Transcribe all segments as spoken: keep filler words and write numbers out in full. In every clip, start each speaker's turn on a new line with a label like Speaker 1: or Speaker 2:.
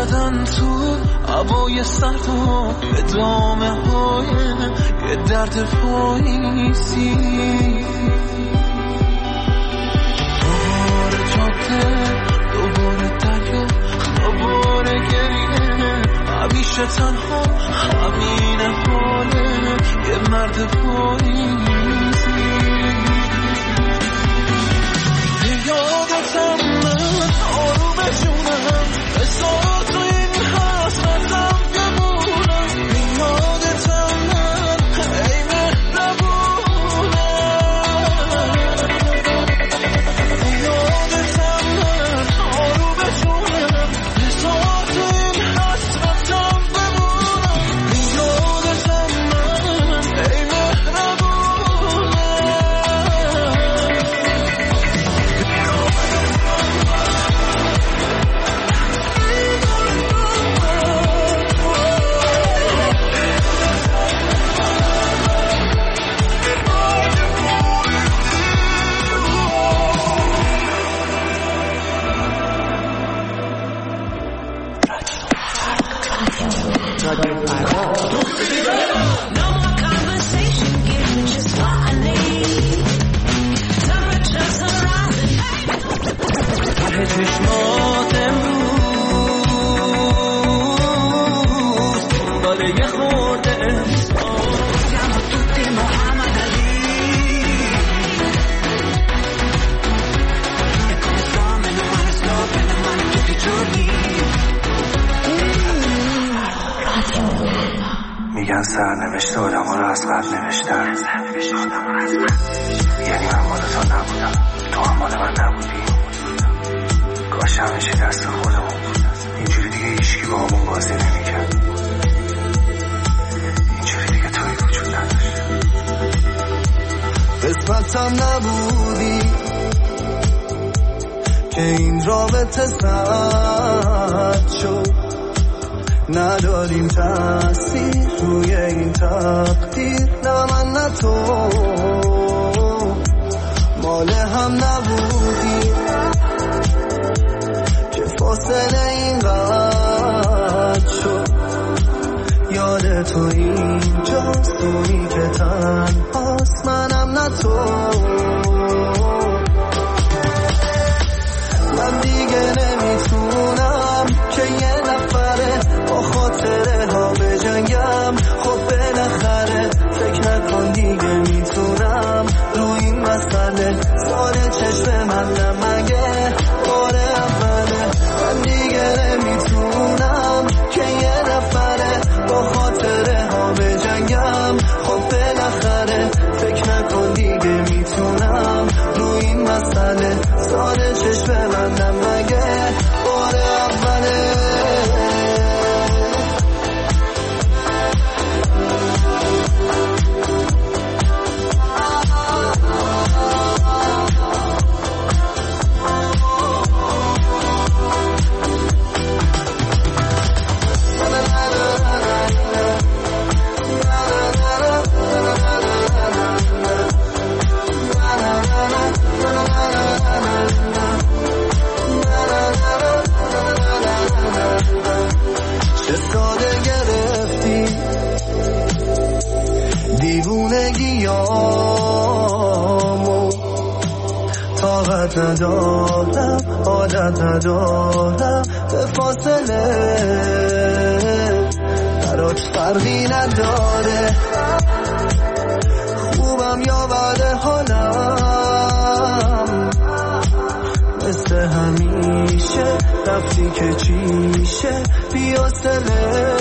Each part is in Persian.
Speaker 1: زدن تو هوای سرد و ادامه های یه درد پاییزی. دوباره جاده، دوباره دریا، دوباره گریه، همیشه تنها همین حاله یه مرد پاییزی. یادتم من آروم جونم بسار تو این حسرتم بمونم. یادتم من ای مهربونم، یادتم من آروم جونم بسار تو این حسرتم بمونم. یادتم من ای مهربونم. چشمات امروز داره یه خورده احساس siamo tutti Muhammad Ali e come fame non male stop e non male tutti i giorni.
Speaker 2: میگن سرنوشت آدم ها رو از قبل نوشتن، یعنی من مال تو نبودم، تو هم مال من نبودی. کاش همیشه دست خودمون بود، اینجوری دیگه هیچکی با همون بازی نمیکرد، اینجوری دیگه توی وجود نداشت.
Speaker 3: قسمتم نبودی که این رابطه سرد شد، نداریم تأثیر روی این تقدیر. نه من نه تو مال هم نبودی که فاصله این قد شد. یاد تو اینجاست، تویی که تنهاست، منم نه تو. من دیگه نمیتونم که یه نفره با خاطره ها بجنگم. خب بالاخره فکر نکن دیگه میتونم رو این مسئله سال چشم من نمگه بار اوله. من دیگه نمیتونم که یه نفره با خاطره ها بجنگم. خب بالاخره فکر نکن دیگه میتونم رو این مسئله سال چشم من نمگه بار اوله. دیوونگیامو طاقت ندارم، عادت ندارم به فاصله، برات فرقی نداره خوبم یا بد حالم. مثل همیشه رفتی که چیشه بی‌حوصله.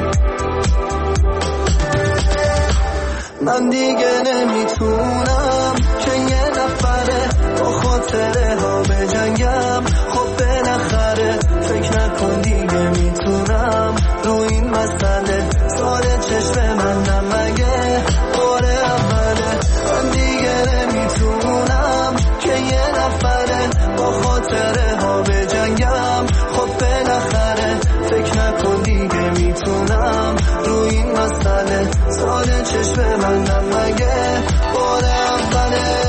Speaker 3: من دیگه نمیتونم که یه نفره با خاطره ها بجنگم. خب بالاخره فکر نکن دیگه میتونم رو این مسئله سال چشم من نمگه بار اوله. من دیگه نمیتونم که یه نفره با خاطره ها بجنگم. خب بالاخره فکر نکن دیگه میتونم رو این مسئله سال چشم من نمگه بار اوله.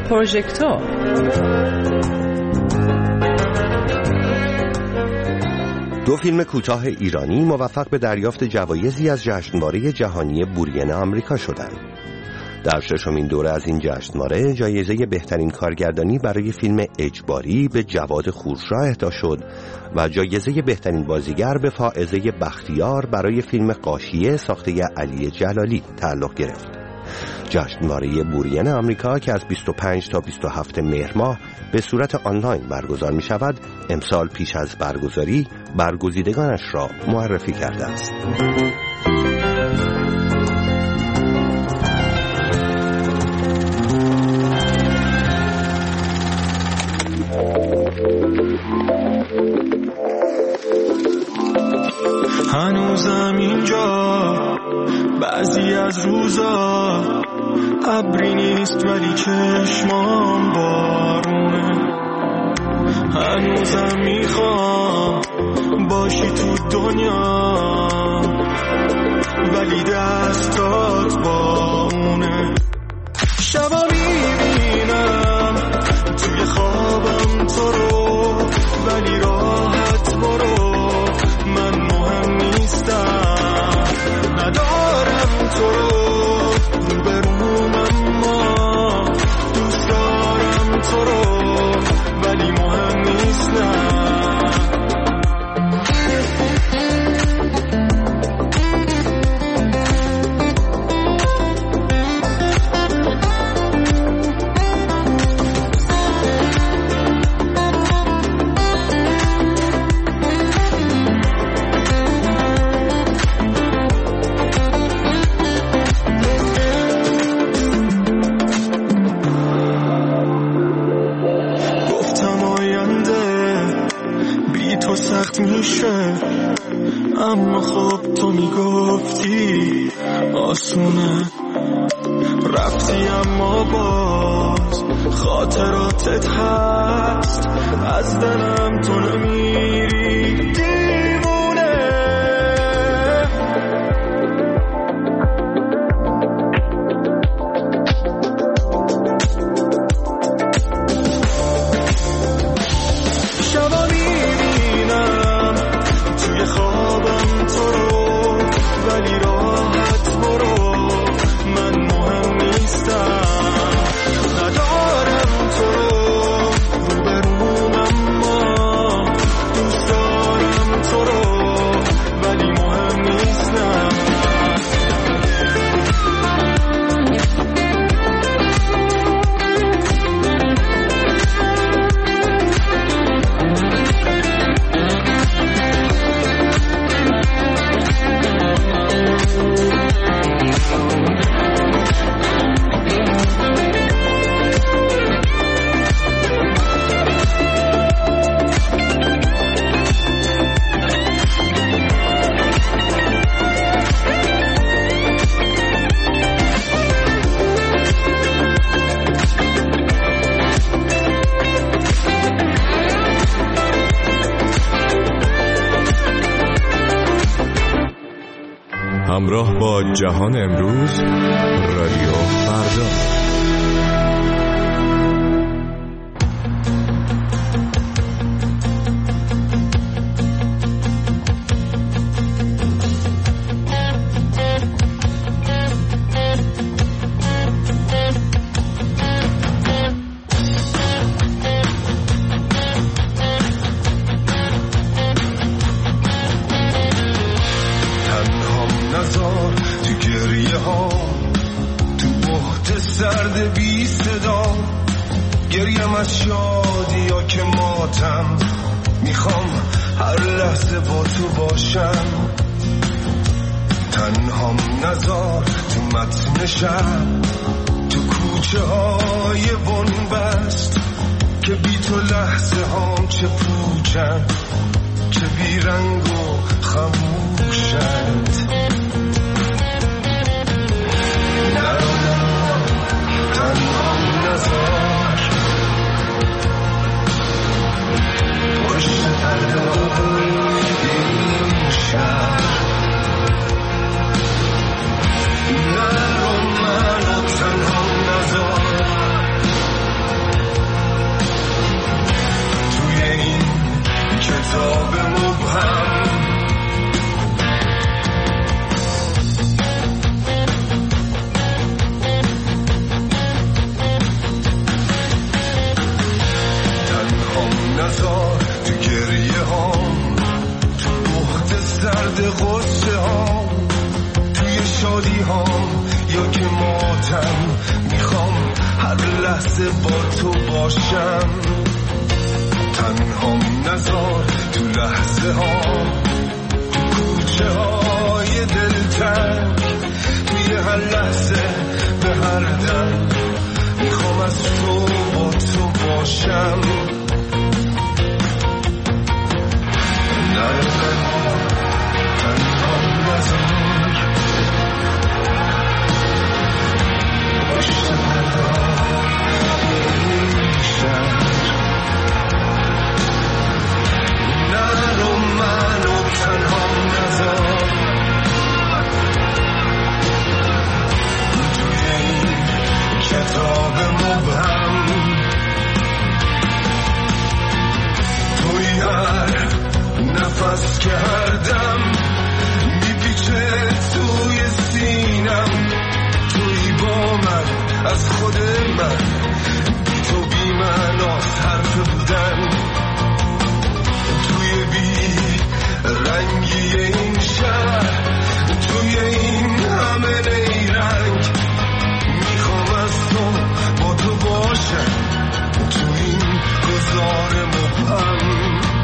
Speaker 4: پروژکتور.
Speaker 5: دو فیلم کوتاه ایرانی موفق به دریافت جوایزی از جشنواره جهانی بورین آمریکا شدند. در ششمین دوره از این جشنواره جایزه بهترین کارگردانی برای فیلم اجباری به جواد خورشا اهدا شد و جایزه بهترین بازیگر به فائزه بختیار برای فیلم غاشیه ساخته علی جلالی تعلق گرفت. جشنواره بورین آمریکا که از بیست و پنج تا بیست و هفت مهر ماه به صورت آنلاین برگزار می شود، امسال پیش از برگزاری برگزیدگانش را معرفی کرده است.
Speaker 3: هنوزم اینجا بعضی از روزا ابری نیست ولی چشمام بارونه. هنوزم میخوام باشی تو دنیا ولی دستات با اونه. شبا میبینم توی خوابم تو رو ولی راحت برو، من مهم نیستم، ندارم تو رو رو بروم، اما دوست دارم تو رو ولی مهم نیستم. میشه اما خب تو میگفتی آسونه، رفتی اما باز خاطراتت هست، از دلم تو نمیری دیوونه.
Speaker 6: همراه با جهان امروز، رادیو فردا.
Speaker 3: سرد بی صدا گریم از شادی یا که ماتم، میخوام هر لحظه با تو باشم. تنهام نزار تو متن شب، تو کوچه های بنبست که بی تو لحظه هام چه پوچن، چه بیرنگ و خموشند. تنهام نزار پشت پرده‌های این شهر، نرو منو تنهام نزار نزار تو گریه هام، تو بحت سرد غصه هام، توی شادی هام یا که ماتم، میخوام هر لحظه با تو باشم. تنهام نزار تو لحظه هام، تو کوچه های دلتنگ، توی هر لحظه به هر دم، میخوام از تو با تو باشم. نزار تنهام نزار پشت پرده این شهر، نرو منو تنهام نزار توی این کتاب مبهم، توی هر نفس که هر دم میپیچه توی سینم، توی با من از خود من، بی تو بی من از حرف بودن، توی بی رنگی این شهر، توی این همه نیرنگ، میخوام از تو با تو باشم، تو این گذار مبهم.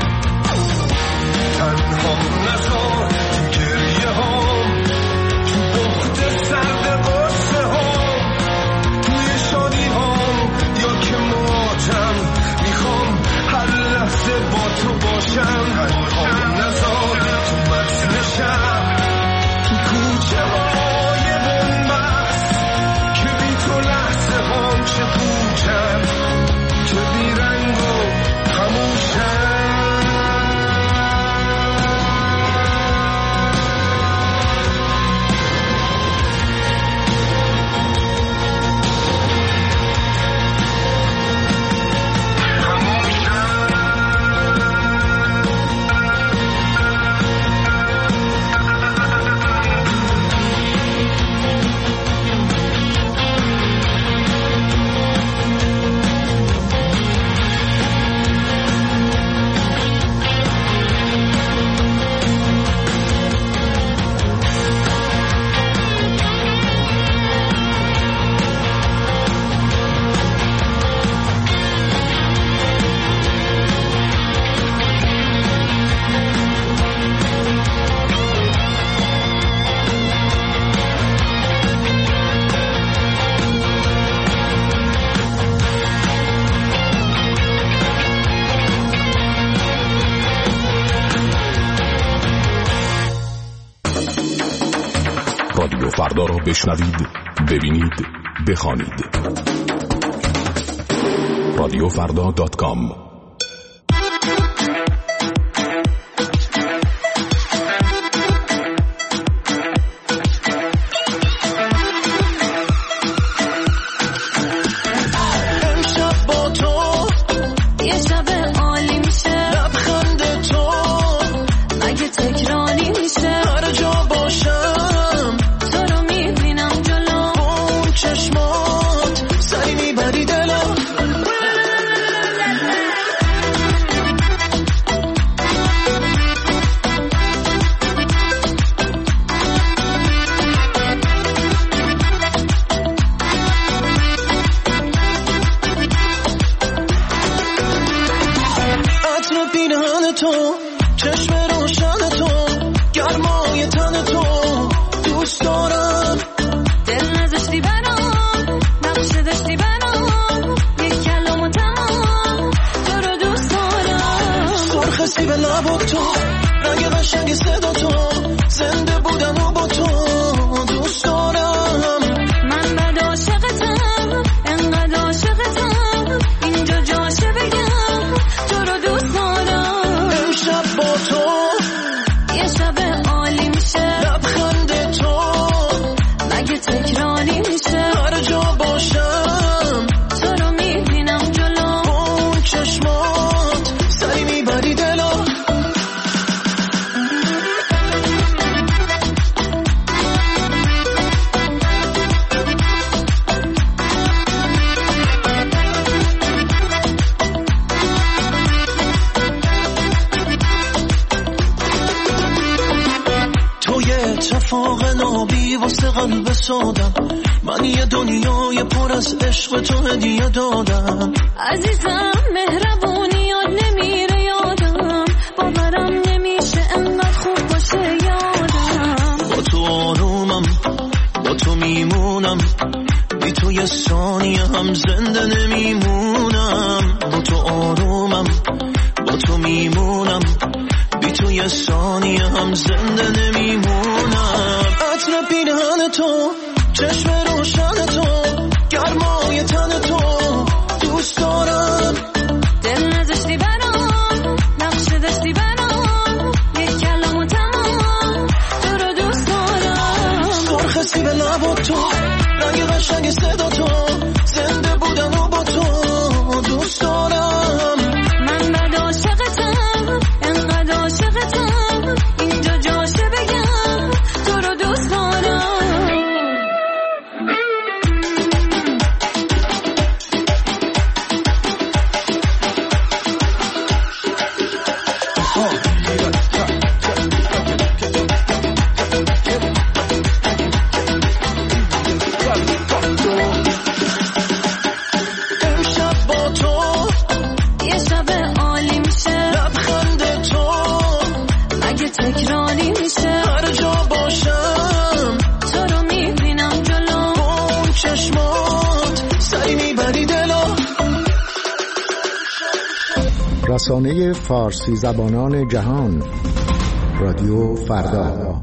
Speaker 3: تنهام نزار تو گریه هام، تو بخت سرد غصه هام، توی شادی هام یا که ماتم، میخوام هر لحظه با تو باشم. تنهام نزار تو متن شب، تو کوچه های بنبست، که بی تو لحظه هام چه پوچم، که بی رنگ و خموشم.
Speaker 6: رادیو فردا را بشنوید، ببینید، بخوانید. رادیو فردا دات کام.
Speaker 3: قلب سادم، من یه دنیای پر از عشق تو هدیه دادم.
Speaker 4: عزیزم مهربونیات نمیره یادم، باورم نمیشه انقدر خوب باشه یادم.
Speaker 3: با تو آرومم، با تو میمونم، بی تو یه ثانیه هم زنده نمیمونم. با تو آرومم، با تو میمونم، بی تو یه ثانیه هم زنده نمیمونم. عطر پیرهن تو، چشم روشن تو، گرمای تن تو دوست دارم.
Speaker 4: دل نذاشتی برام، نقشه داشتی برام، یک کلام و تمام تو رو دوست دارم.
Speaker 3: سرخ سیب لبا تو، رنگ قشنگ صدا تو، زنده بودن و با تو دوست دارم.
Speaker 4: من بد عاشقتم، انقدر عاشقتم، اینجا جاشه بگم تو رو دوست دارم.
Speaker 7: رسانه فارسی زبانان جهان، رادیو فردا.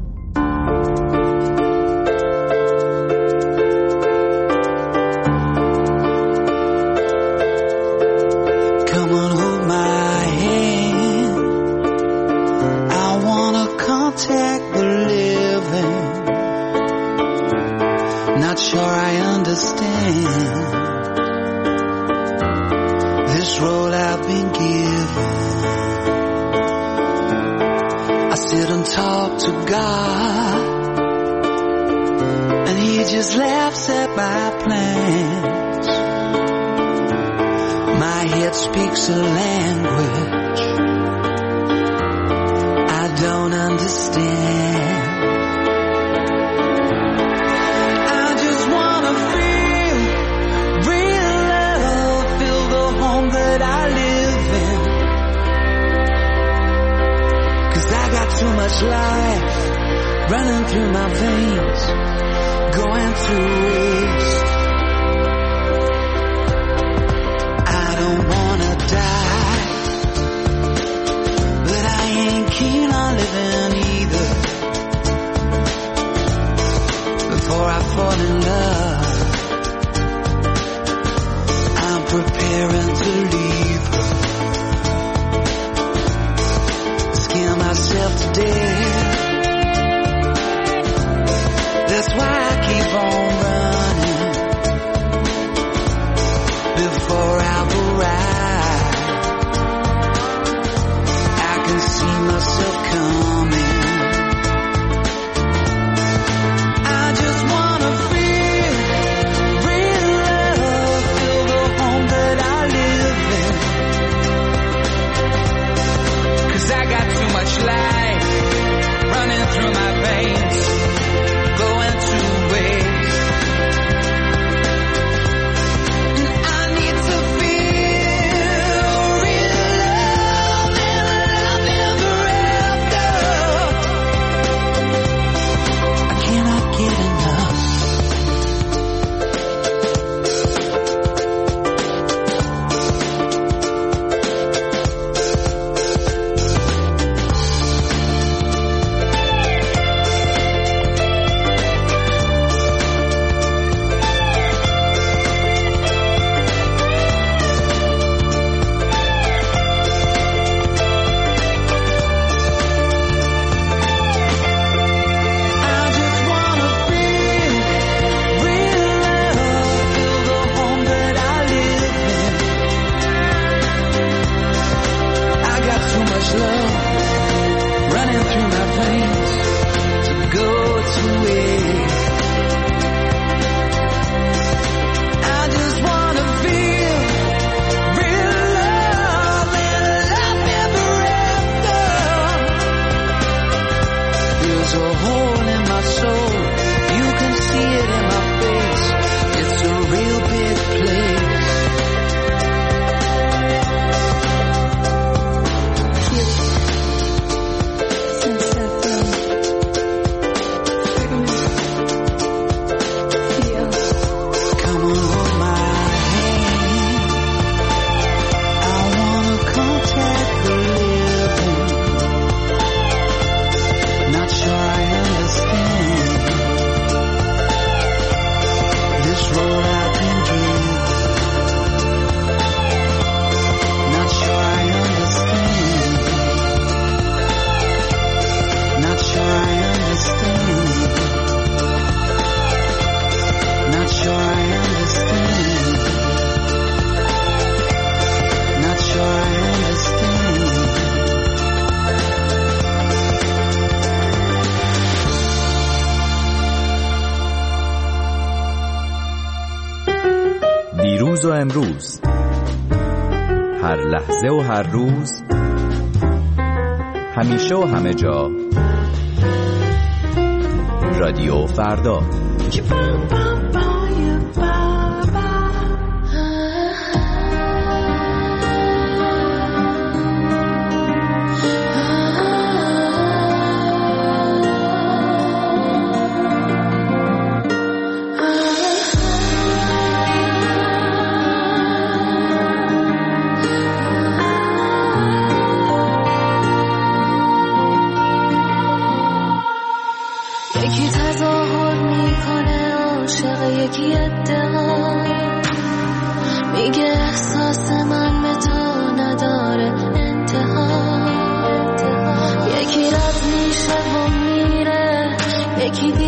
Speaker 3: Speaks a language I don't understand. I just wanna feel real love, feel the home that I live in. 'Cause I got too much life running through my veins, going through waste. I don't wanna die, but I ain't keen on living either. Before I fall in love, I'm preparing to leave her. Scare myself to death. That's why I keep on running. Before I've arrived, I can see myself coming. I just wanna feel
Speaker 8: دیروز و امروز، هر لحظه و هر روز، همیشه و همه جا، رادیو فردا.
Speaker 4: یکی تظاهر میکنه عاشق، یکی ادعا میگه احساس من به تو نداره انتها. یکی رد میشه و میره، یکی